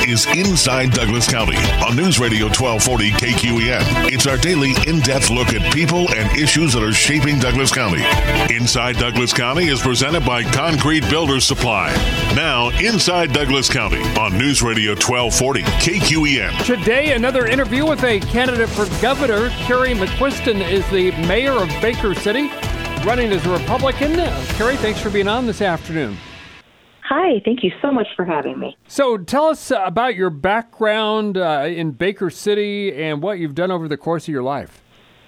is Inside Douglas County on News Radio 1240 KQEN. It's our daily in-depth look at people and issues that are shaping Douglas County. Inside Douglas County is presented by Concrete Builders Supply. Now, Inside Douglas County on News Radio 1240 KQEN. Today, another interview with a candidate for governor. Carrie McQuiston is the mayor of Baker City, running as a Republican. Carrie, thanks for being on this afternoon. Hi, thank you so much for having me. So tell us about your background in Baker City and what you've done over the course of your life.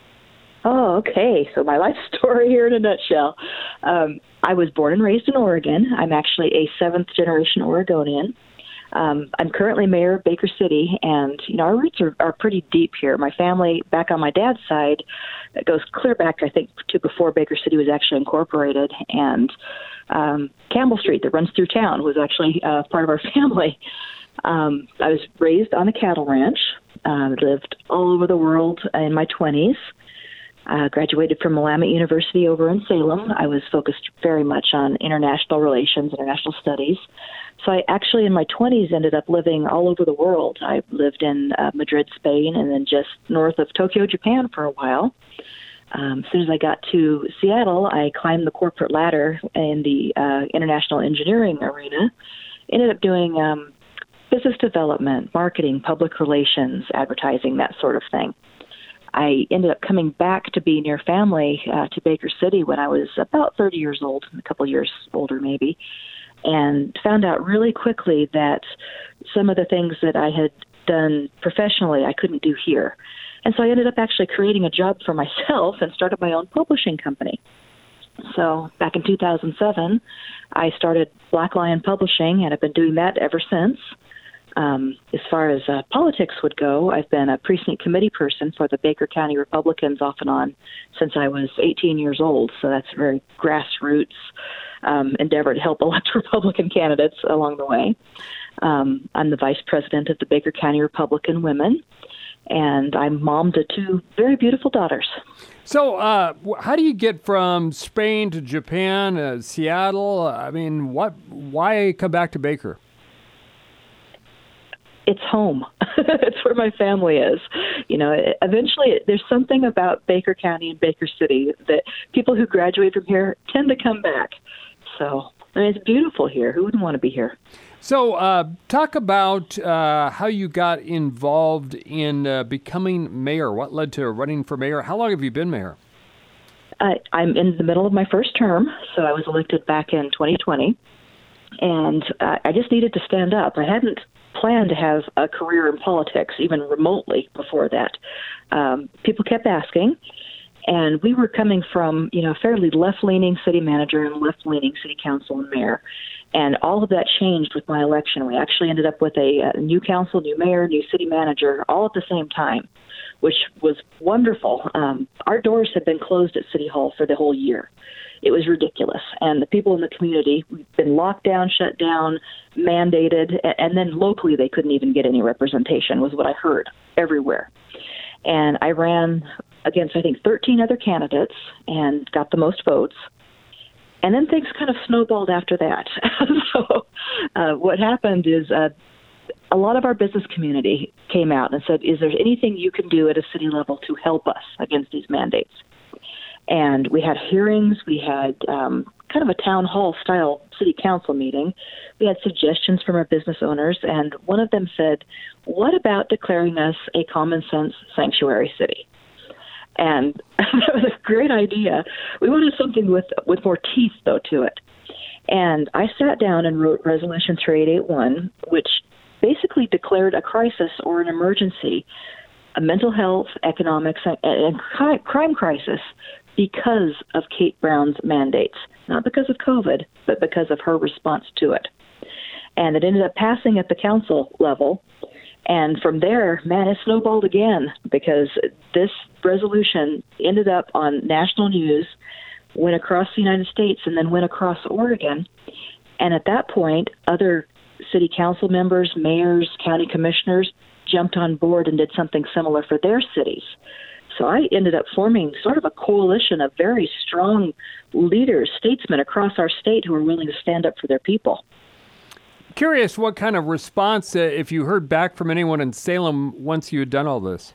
Oh, okay. So my life story here in a nutshell. I was born and raised in Oregon. I'm actually a seventh-generation Oregonian. I'm currently mayor of Baker City, and our roots are pretty deep here. My family, back on my dad's side, it goes clear back, I think, to before Baker City was actually incorporated, and Campbell Street that runs through town was actually part of our family. I was raised on a cattle ranch, lived all over the world in my 20s. Graduated from Willamette University over in Salem. I was focused very much on international relations, international studies. So I actually, in my 20s, ended up living all over the world. I lived in Madrid, Spain, and then just north of Tokyo, Japan for a while. As soon as I got to Seattle, I climbed the corporate ladder in the international engineering arena. Ended up doing business development, marketing, public relations, advertising, that sort of thing. I ended up coming back to be near family to Baker City when I was about 30 years old, a couple years older maybe, and found out really quickly that some of the things that I had done professionally I couldn't do here. And so I ended up actually creating a job for myself and started my own publishing company. So back in 2007, I started Black Lion Publishing, and I've been doing that ever since. As far as politics would go, I've been a precinct committee person for the Baker County Republicans off and on since I was 18 years old. So that's a very grassroots endeavor to help elect Republican candidates along the way. I'm the vice president of the Baker County Republican Women, and I'm mom to two very beautiful daughters. So how do you get from Spain to Japan, Seattle? I mean, why come back to Baker? It's home. It's where my family is. Eventually there's something about Baker County and Baker City that people who graduate from here tend to come back. So, it's beautiful here. Who wouldn't want to be here? So talk about how you got involved in becoming mayor. What led to running for mayor? How long have you been mayor? I'm in the middle of my first term, so I was elected back in 2020. And I just needed to stand up. I hadn't planned to have a career in politics, even remotely, before that. People kept asking, and we were coming from, a fairly left-leaning city manager and left-leaning city council and mayor, and all of that changed with my election. We actually ended up with a new council, new mayor, new city manager, all at the same time, which was wonderful. Our doors had been closed at City Hall for the whole year. It was ridiculous. And the people in the community, we've been locked down, shut down, mandated, and then locally they couldn't even get any representation, was what I heard everywhere. And I ran against, I think, 13 other candidates and got the most votes. And then things kind of snowballed after that. So what happened is a lot of our business community came out and said, is there anything you can do at a city level to help us against these mandates? And we had hearings, we had kind of a town hall style city council meeting. We had suggestions from our business owners, and one of them said, what about declaring us a common sense sanctuary city? And that was a great idea. We wanted something with more teeth, though, to it. And I sat down and wrote Resolution 3881, which basically declared a crisis or an emergency, a mental health, economics, and crime crisis because of Kate Brown's mandates, not because of COVID, but because of her response to it. And it ended up passing at the council level. And from there, man, it snowballed again because this resolution ended up on national news, went across the United States, and then went across Oregon. And at that point, other city council members, mayors, county commissioners jumped on board and did something similar for their cities. So I ended up forming sort of a coalition of very strong leaders, statesmen across our state who were willing to stand up for their people. Curious what kind of response, if you heard back from anyone in Salem once you had done all this.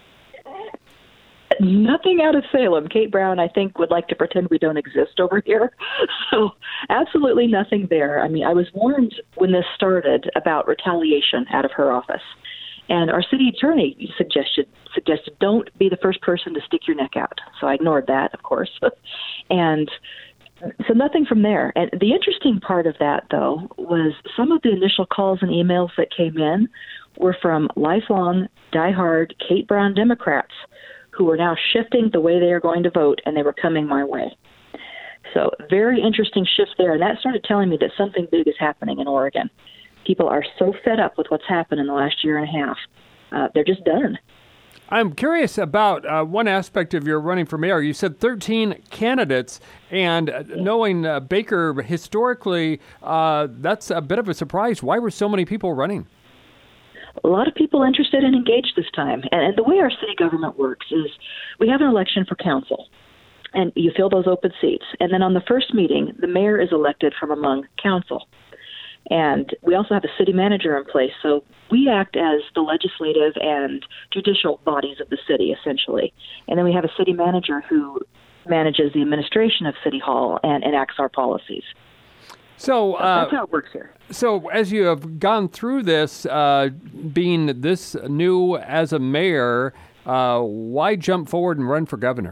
Nothing out of Salem. Kate Brown, I think, would like to pretend we don't exist over here. So absolutely nothing there. I mean, I was warned when this started about retaliation out of her office. And our city attorney suggested don't be the first person to stick your neck out. So I ignored that, of course. And so nothing from there. And the interesting part of that, though, was some of the initial calls and emails that came in were from lifelong, diehard Kate Brown Democrats who were now shifting the way they are going to vote, and they were coming my way. So very interesting shift there. And that started telling me that something big is happening in Oregon. People are so fed up with what's happened in the last year and a half. They're just done. I'm curious about one aspect of your running for mayor. You said 13 candidates, and knowing Baker historically, that's a bit of a surprise. Why were so many people running? A lot of people interested and engaged this time. And the way our city government works is we have an election for council, and you fill those open seats. And then on the first meeting, the mayor is elected from among council. And we also have a city manager in place, so we act as the legislative and judicial bodies of the city, essentially. And then we have a city manager who manages the administration of City Hall and enacts our policies. So that's how it works here. So as you have gone through this, being this new as a mayor, why jump forward and run for governor?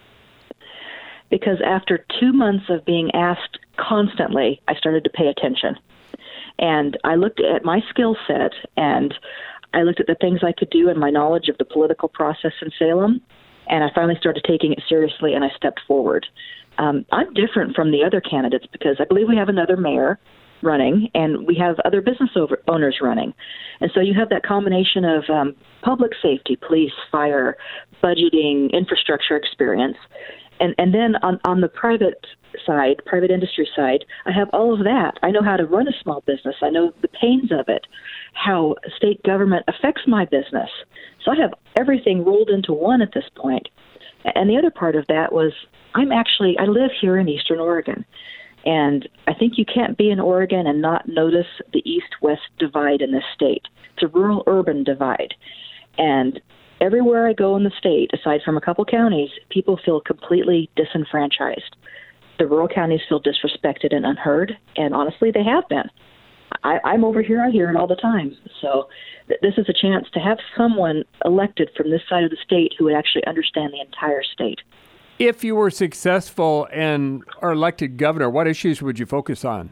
Because after 2 months of being asked constantly, I started to pay attention. And I looked at my skill set, and I looked at the things I could do and my knowledge of the political process in Salem, and I finally started taking it seriously, and I stepped forward. I'm different from the other candidates because I believe we have another mayor running, and we have other business owners running. And so you have that combination of public safety, police, fire, budgeting, infrastructure experience. And then on the private side, private industry side, I have all of that. I know how to run a small business. I know the pains of it, how state government affects my business. So I have everything rolled into one at this point. And the other part of that was I live here in Eastern Oregon. And I think you can't be in Oregon and not notice the east-west divide in this state. It's a rural-urban divide. And everywhere I go in the state, aside from a couple counties, people feel completely disenfranchised. The rural counties feel disrespected and unheard, and honestly, they have been. I'm over here, I hear it all the time. So this is a chance to have someone elected from this side of the state who would actually understand the entire state. If you were successful and are elected governor, what issues would you focus on?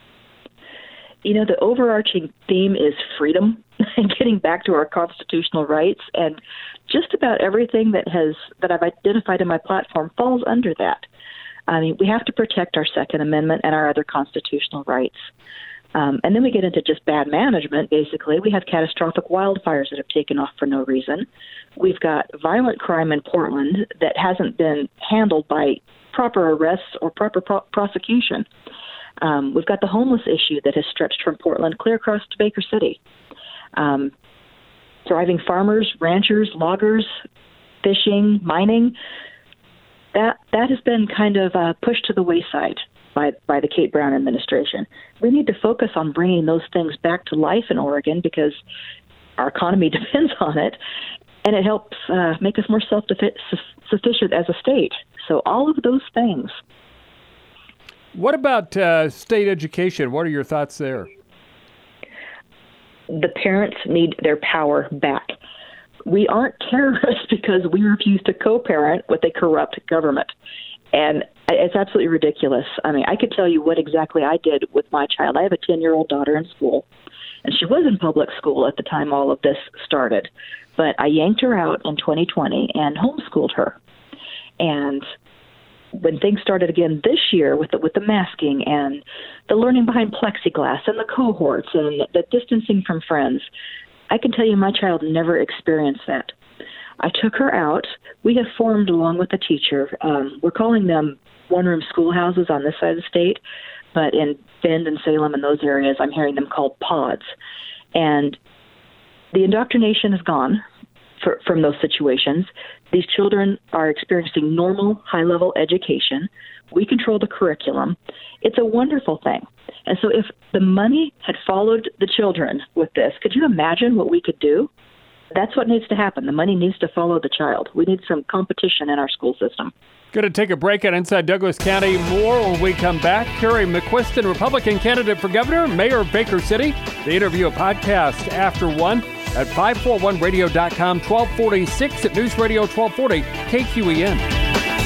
You know, the overarching theme is freedom and getting back to our constitutional rights, and just about everything that I've identified in my platform falls under that. I mean, we have to protect our Second Amendment and our other constitutional rights. And then we get into just bad management, basically. We have catastrophic wildfires that have taken off for no reason. We've got violent crime in Portland that hasn't been handled by proper arrests or proper prosecution. We've got the homeless issue that has stretched from Portland clear across to Baker City. Thriving farmers, ranchers, loggers, fishing, mining, that has been kind of pushed to the wayside by the Kate Brown administration. We need to focus on bringing those things back to life in Oregon because our economy depends on it, and it helps make us more self-sufficient as a state. So all of those things. What about state education? What are your thoughts there? The parents need their power back. We aren't terrorists because we refuse to co-parent with a corrupt government. And it's absolutely ridiculous. I mean, I could tell you what exactly I did with my child. I have a 10-year-old daughter in school, and she was in public school at the time all of this started. But I yanked her out in 2020 and homeschooled her. And when things started again this year with the masking and the learning behind plexiglass and the cohorts and the distancing from friends, I can tell you my child never experienced that. I took her out. We have formed, along with the teacher, we're calling them one-room schoolhouses on this side of the state, but in Bend and Salem and those areas, I'm hearing them called pods. And the indoctrination is gone from those situations. These children are experiencing normal, high-level education. We control the curriculum. It's a wonderful thing. And so if the money had followed the children with this, could you imagine what we could do? That's what needs to happen. The money needs to follow the child. We need some competition in our school system. Going to take a break on Inside Douglas County. More when we come back. Carrie McQuiston, Republican candidate for governor, mayor of Baker City. The interview, a podcast after 1 at 541radio.com, 1246 at News Radio 1240 KQEN.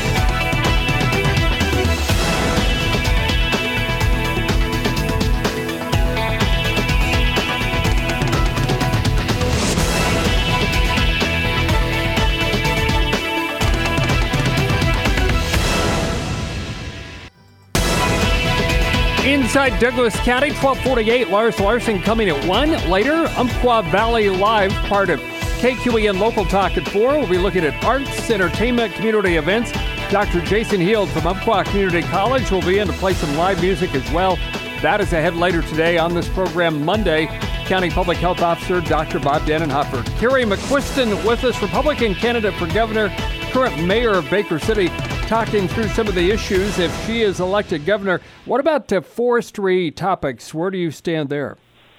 Inside Douglas County, 1248. Lars Larson coming at 1. Later, Umpqua Valley Live, part of KQEN Local Talk at 4. We'll be looking at arts, entertainment, community events. Dr. Jason Heald from Umpqua Community College will be in to play some live music as well. That is ahead later today on this program Monday. County Public Health Officer Dr. Bob Dannenhofer. Carrie McQuiston with us, Republican candidate for governor, current mayor of Baker City, talking through some of the issues if she is elected governor. What about forestry topics? Where do you stand there?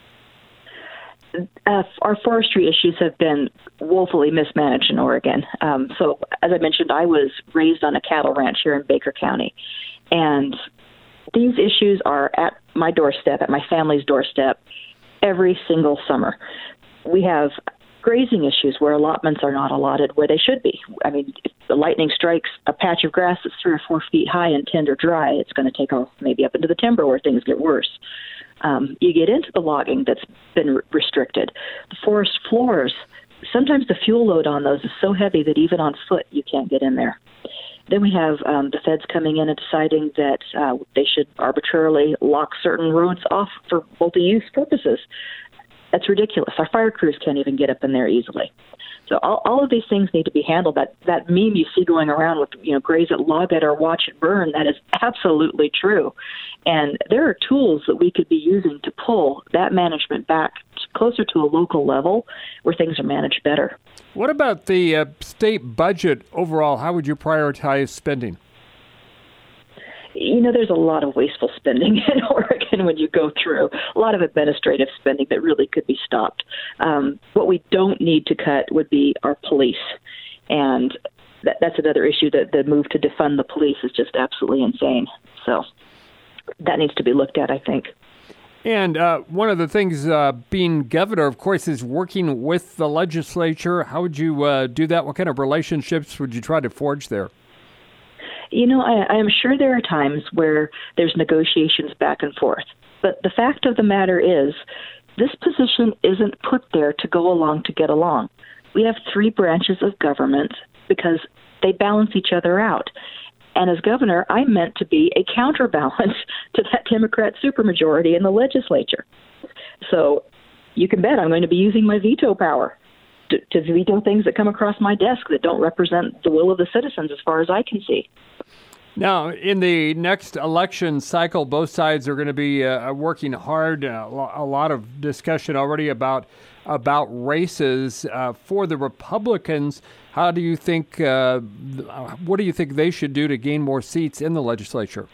Our forestry issues have been woefully mismanaged in Oregon. So, as I mentioned, I was raised on a cattle ranch here in Baker County. And these issues are at my doorstep, at my family's doorstep, every single summer. We have grazing issues where allotments are not allotted where they should be. I mean, if the lightning strikes a patch of grass that's 3 or 4 feet high and tender dry, it's going to take off maybe up into the timber where things get worse. You get into the logging that's been restricted. The forest floors, sometimes the fuel load on those is so heavy that even on foot you can't get in there. Then we have the feds coming in and deciding that they should arbitrarily lock certain roads off for multi-use purposes. That's ridiculous. Our fire crews can't even get up in there easily. So all of these things need to be handled. That meme you see going around with, graze it, log it, or watch it burn, that is absolutely true. And there are tools that we could be using to pull that management back closer to a local level where things are managed better. What about the state budget overall? How would you prioritize spending? There's a lot of wasteful spending in Oregon when you go through. A lot of administrative spending that really could be stopped. What we don't need to cut would be our police. And that's another issue, that the move to defund the police is just absolutely insane. So that needs to be looked at, I think. And one of the things being governor, of course, is working with the legislature. How would you do that? What kind of relationships would you try to forge there? I am sure there are times where there's negotiations back and forth. But the fact of the matter is, this position isn't put there to go along to get along. We have 3 branches of government because they balance each other out. And as governor, I'm meant to be a counterbalance to that Democrat supermajority in the legislature. So you can bet I'm going to be using my veto power to veto things that come across my desk that don't represent the will of the citizens as far as I can see. Now, in the next election cycle, both sides are going to be working hard. A lot of discussion already about races. For the Republicans, how do you think? What do you think they should do to gain more seats in the legislature?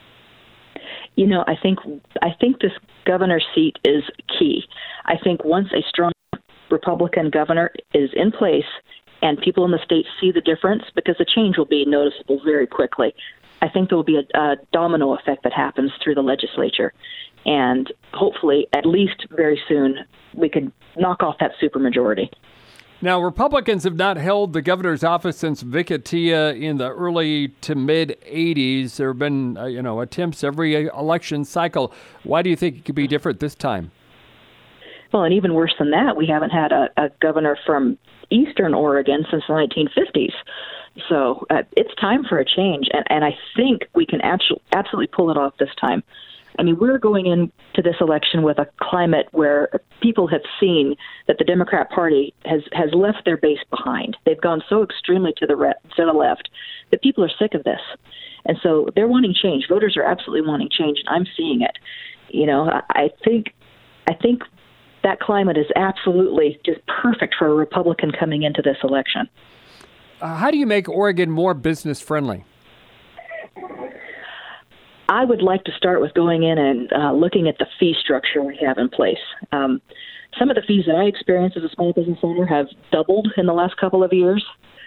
I think this governor's seat is key. I think once a strong Republican governor is in place and people in the state see the difference, because the change will be noticeable very quickly, I think there will be a domino effect that happens through the legislature. And hopefully, at least very soon, we can knock off that supermajority. Now, Republicans have not held the governor's office since Vic Atiyeh in the early to mid-'80s. There have been, attempts every election cycle. Why do you think it could be different this time? Well, and even worse than that, we haven't had a governor from Eastern Oregon since the 1950s. So it's time for a change, and I think we can absolutely pull it off this time. I mean, we're going into this election with a climate where people have seen that the Democrat Party has left their base behind. They've gone so extremely to the left that people are sick of this. And so they're wanting change. Voters are absolutely wanting change, and I'm seeing it. I think that climate is absolutely just perfect for a Republican coming into this election. How do you make Oregon more business friendly? I would like to start with going in and looking at the fee structure we have in place. Some of the fees that I experience as a small business owner have doubled in the last couple of years.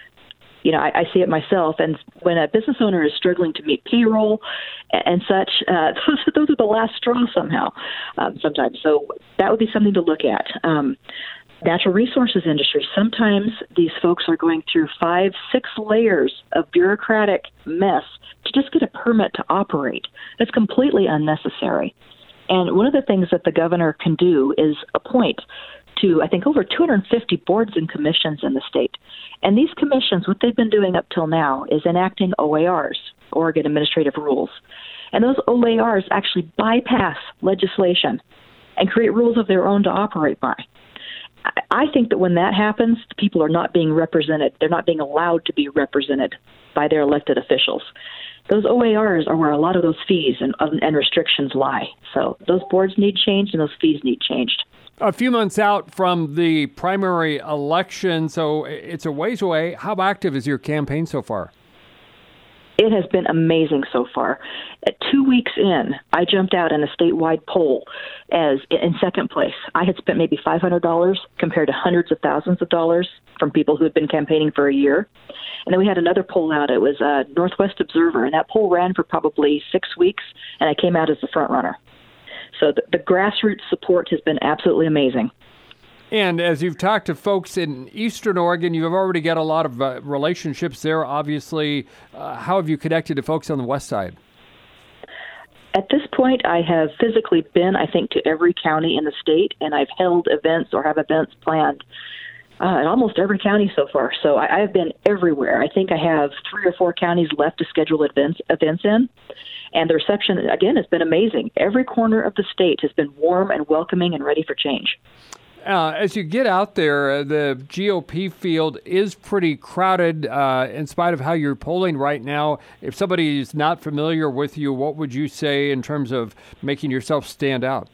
I see it myself. And when a business owner is struggling to meet payroll and such, those are the last straw somehow, sometimes. So that would be something to look at. Natural resources industry, sometimes these folks are going through 5-6 layers of bureaucratic mess to just get a permit to operate. That's completely unnecessary. And one of the things that the governor can do is appoint to, I think, over 250 boards and commissions in the state. And these commissions, what they've been doing up till now is enacting OARs, Oregon Administrative Rules. And those OARs actually bypass legislation and create rules of their own to operate by. I think that when that happens, the people are not being represented. They're not being allowed to be represented by their elected officials. Those OARs are where a lot of those fees and restrictions lie. So those boards need changed and those fees need changed. A few months out from the primary election, so it's a ways away. How active is your campaign so far? It has been amazing so far. 2 weeks in, I jumped out in a statewide poll as in second place. I had spent maybe $500 compared to hundreds of thousands of dollars from people who had been campaigning for a year. And then we had another poll out. It was Northwest Observer, and that poll ran for probably 6 weeks, and I came out as the front runner. So the grassroots support has been absolutely amazing. And as you've talked to folks in Eastern Oregon, you've already got a lot of relationships there, obviously. How have you connected to folks on the west side? At this point, I have physically been, I think, to every county in the state, and I've held events or have events planned in almost every county so far. So I've been everywhere. I think I have 3 or 4 counties left to schedule events in. And the reception, again, has been amazing. Every corner of the state has been warm and welcoming and ready for change. As you get out there, the GOP field is pretty crowded in spite of how you're polling right now. If somebody is not familiar with you, what would you say in terms of making yourself stand out?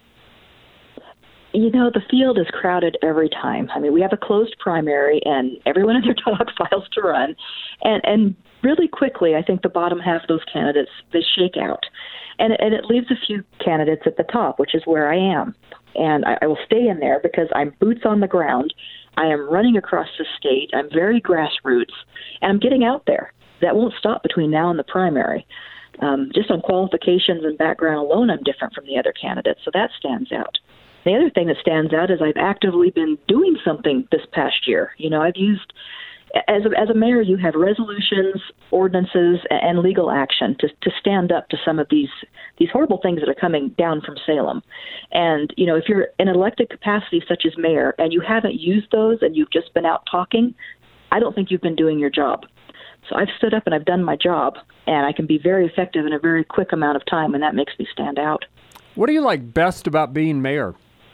The field is crowded every time. I mean, we have a closed primary, and everyone and their dog files to run. And really quickly, I think the bottom half of those candidates, they shake out. And it leaves a few candidates at the top, which is where I am. And I will stay in there because I'm boots on the ground. I am running across the state. I'm very grassroots, and I'm getting out there. That won't stop between now and the primary. Just on qualifications and background alone, I'm different from the other candidates, so that stands out. The other thing that stands out is I've actively been doing something this past year. I've used, as a mayor, you have resolutions, ordinances, and legal action to stand up to some of these horrible things that are coming down from Salem. And, if you're in an elected capacity such as mayor and you haven't used those and you've just been out talking, I don't think you've been doing your job. So I've stood up and I've done my job, and I can be very effective in a very quick amount of time, and that makes me stand out. What do you like best about being mayor?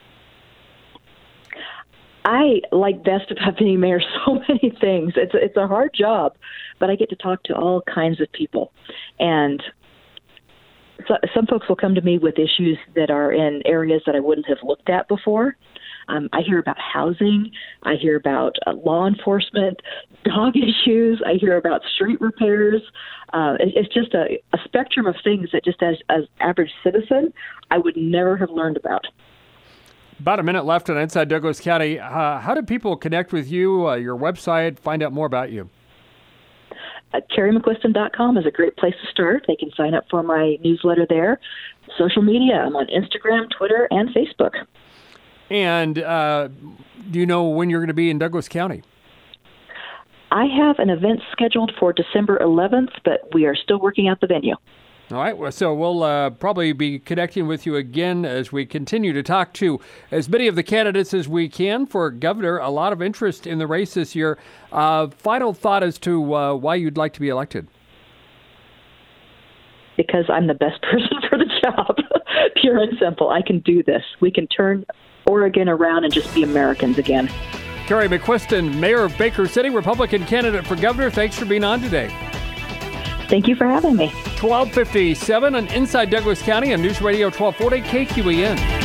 I like best about being mayor so many things. It's a hard job, but I get to talk to all kinds of people. And so, some folks will come to me with issues that are in areas that I wouldn't have looked at before. I hear about housing. I hear about law enforcement, dog issues. I hear about street repairs. It's just a spectrum of things that just as average citizen, I would never have learned about. About a minute left on Inside Douglas County. How do people connect with you, your website, find out more about you? CarrieMcQuiston.com is a great place to start. They can sign up for my newsletter there. Social media, I'm on Instagram, Twitter, and Facebook. And do you know when you're going to be in Douglas County? I have an event scheduled for December 11th, but we are still working out the venue. All right, so we'll probably be connecting with you again as we continue to talk to as many of the candidates as we can for governor. A lot of interest in the race this year. Final thought as to why you'd like to be elected. Because I'm the best person for the job. Pure and simple. I can do this. We can turn Oregon around and just be Americans again. Carrie McQuiston, Mayor of Baker City, Republican candidate for governor. Thanks for being on today. Thank you for having me. 12:57 on Inside Douglas County on News Radio 1240 KQEN.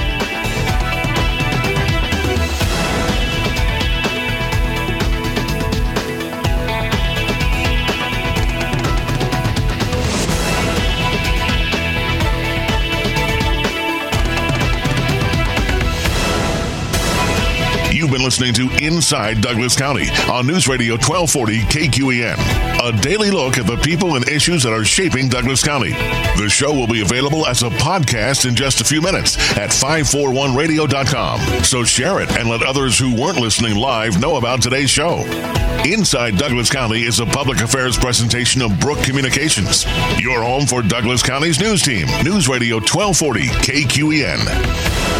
You've been listening to Inside Douglas County on News Radio 1240 KQEN. A daily look at the people and issues that are shaping Douglas County. The show will be available as a podcast in just a few minutes at 541radio.com. So share it and let others who weren't listening live know about today's show. Inside Douglas County is a public affairs presentation of Brook Communications. Your home for Douglas County's news team. News Radio 1240 KQEN.